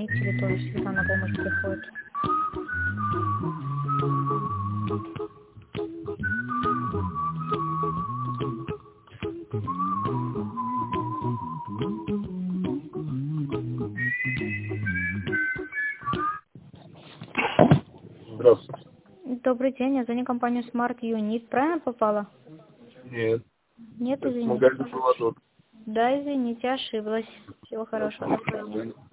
позвонить или тоже всегда на помощь приходит? Здравствуйте. Добрый день, я звоню компанию Smart Unit. Правильно попала? Нет. Нет, Это извините. магазин «Проводок». Да, извините, ошиблась. Всего хорошего, до свидания.